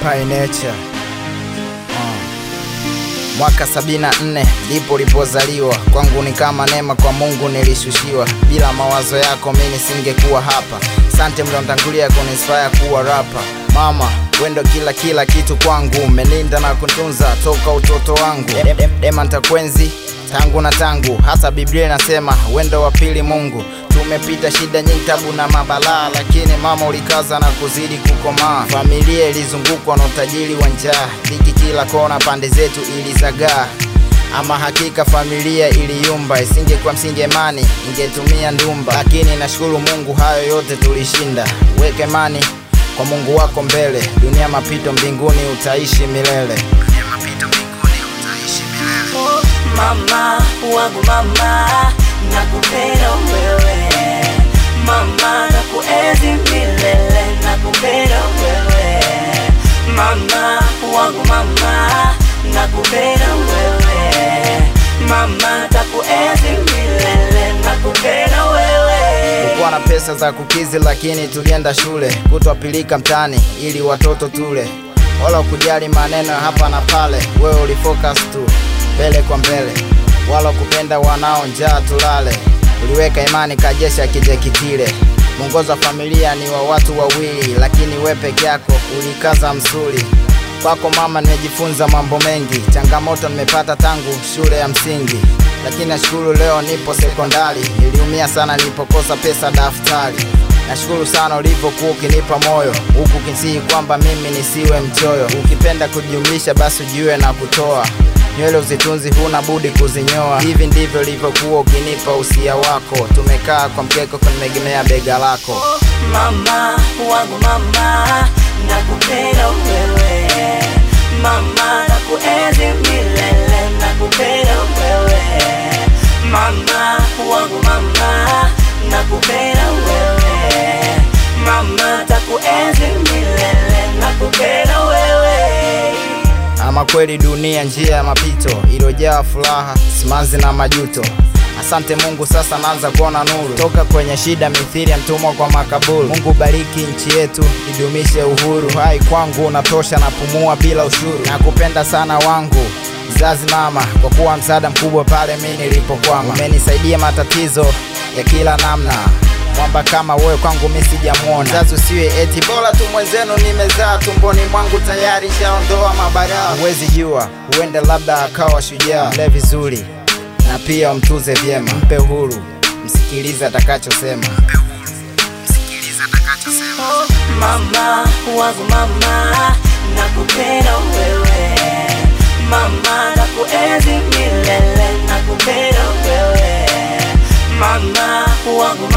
By nature. Mwaka 74 ndipo ulipozaliwa. Kwangu ni kama neema, kwa Mungu nilishushiwa. Bila mawazo yako mimi nisingekuwa hapa. Asante mliontangulia kuninspire kuwa rapper. Mama, wendo kila kitu kwangu. Umelinda na kutunza toka utoto wangu. Dema nitakwenzi tangu na tangu. Hata Biblia inasema wendo wa pili Mungu. Tumepita shida nyingi, tabu na mabalaa, lakini mama ulikaza na kuzidi kukomaa. Familia ilizungukwa na utajiri wa njaa. Dhiki kila kona, pande zetu ilizagaa. Ama hakika familia iliyumba. Isingekuwa msingemani, ingetumia ndumba. Lakini nashukuru Mungu, hayo yote tulishinda. Weke imani kwa Mungu wako mbele. Dunia mapito, mbinguni utaishi milele. Dunia mapito, mbinguni utaishi milele. Oh, mama wangu, mama nakupenda wewe. Mama nakuenzi milele, nakupenda wewe. Mama wangu, mama nakupenda wewe. Mama nakuenzi milele, nakupenda wewe. Kukuwa na pesa za kukizi, lakini tulienda shule. Kutwapilika mtani ili watoto tule. Wala kujali maneno hapa na pale. Wewe ulifocus tu mbele kwa mbele. Wala kupenda wanao njaa tulale. Uliweka imani kajesha kijekitile. Mwongozo wa familia ni wa watu wawili, lakini we peke yako ulikaza msuli. Kwako mama nimejifunza mambo mengi. Changamoto nimepata tangu shule ya msingi, lakini nashukuru leo nipo sekondari. Niliumia sana nilipokosa pesa daftari. Nashukuru sana ulivyokuwa ukinipa moyo, huku kinsihi kwamba mimi nisiwe mchoyo. Ukipenda kujumlisha basi ujiwe na kutoa. Nywele uzitunzi, huna budi kuzinyoa. Hivi ndivyo ulivyokuwa ukinipa usia wako. Tumekaa kwa mkeko, nimegemea bega lako. Oh, mama wangu, mama nakupenda wewe. Mama nakuenzi milele, nakupenda wewe. Mama wangu, mama nakupenda wewe. Mama nakuenzi milele, nakupenda wewe. Ama kweli dunia njia ya mapito, iliyojaa furaha, simanzi na majuto. Asante Mungu, sasa naanza kuona nuru. Toka kwenye shida mithili ya mtumwa kwa makaburu. Mungu bariki nchi yetu, idumishe uhuru. Hai kwangu unatosha, napumua bila ushuru. Nakupenda sana wangu mzazi mama, kwa kuwa msaada mkubwa pale mimi nilipokwama. Umenisaidia matatizo ya kila namna. Mwamba kama wewe kwangu mimi sijamuona. Mzazi usiwe eti bora tu mwenzenu nimezaa. Tumboni mwangu tayari shaondoa mabaraa. Huwezi jua, huenda labda akawa shujaa. Mle vizuri na pia umtuze vyema. Mpe uhuru, msikilize atakachosema. Oh, mama wangu, mama nakupenda wewe. Mama nakuenzi milele, nakupenda wewe. Mama wangu,